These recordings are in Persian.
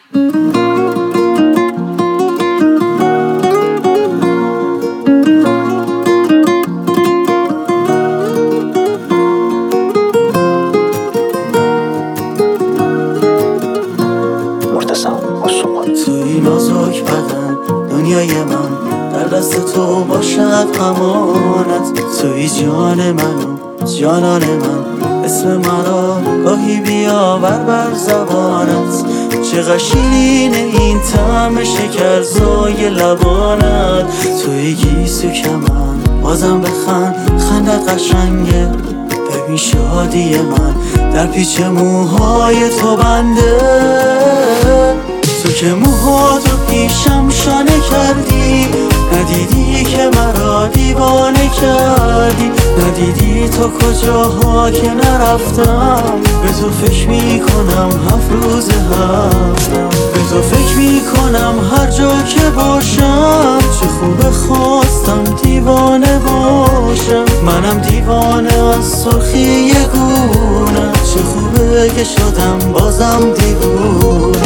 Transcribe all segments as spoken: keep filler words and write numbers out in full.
توی نازک بدن دنیای من در دست تو باشد امانت. توی جان من و جانان من، اسم مرا گاهی بیاور بر زبانت. چقدر شیرینه این طعم شکرزای لبانت. توی گیسو کمن بازم بخند، خندت قشنگه. ببین شادی من در پیچ موهای تو بنده. تو که موهاتو پیشم شانه کردی، ندیدی که مرا دیوانه کردی. ندیدی تا کجاها که نرفتم، به تو فکر میکنم هفت روز هفتم. به تو فکر میکنم هر جا که باشم. چه خوبه خواستم دیوانه باشم. منم دیوانه از سرخی یه گونه. چه خوبه که شدم بازم دیوونه.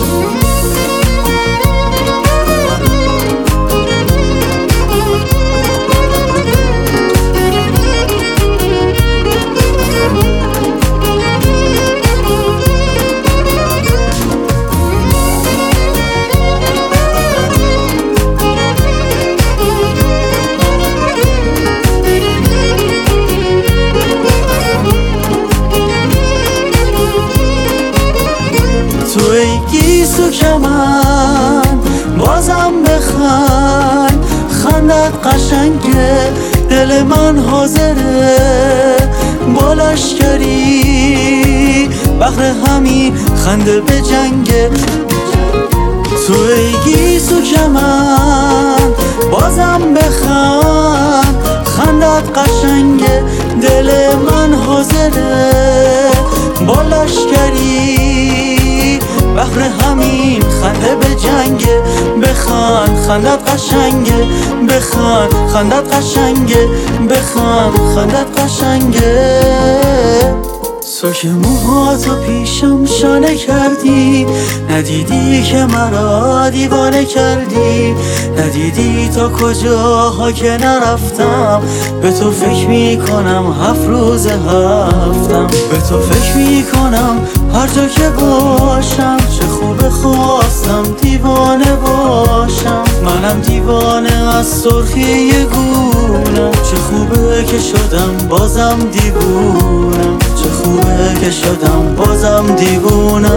توی گیسو کمن بازم بخند، خندت قشنگه. دل من حاضره با لشکری، بهر همین خنده به جنگه. توی گیسو کمن بازم بخند، خندت قشنگه. دل من حاضره با لشکری، بهر همین خنده به جنگه. بخند خندت قشنگه، بخند خندت قشنگه، بخند خندت قشنگه. تو که موهاتو پیشم شانه کردی، ندیدی که مرا دیوانه کردی. ندیدی تا کجاها که نرفتم، به تو فکر میکنم هفت روز هفتم. به تو فکر میکنم هر جا که باشم. چه خوبه خواستم دیوانه باشم. منم دیوانه از سرخی یه گونه. چه خوبه که شدم بازم دیوونه. چه خوبه که شدم بازم دیوونه.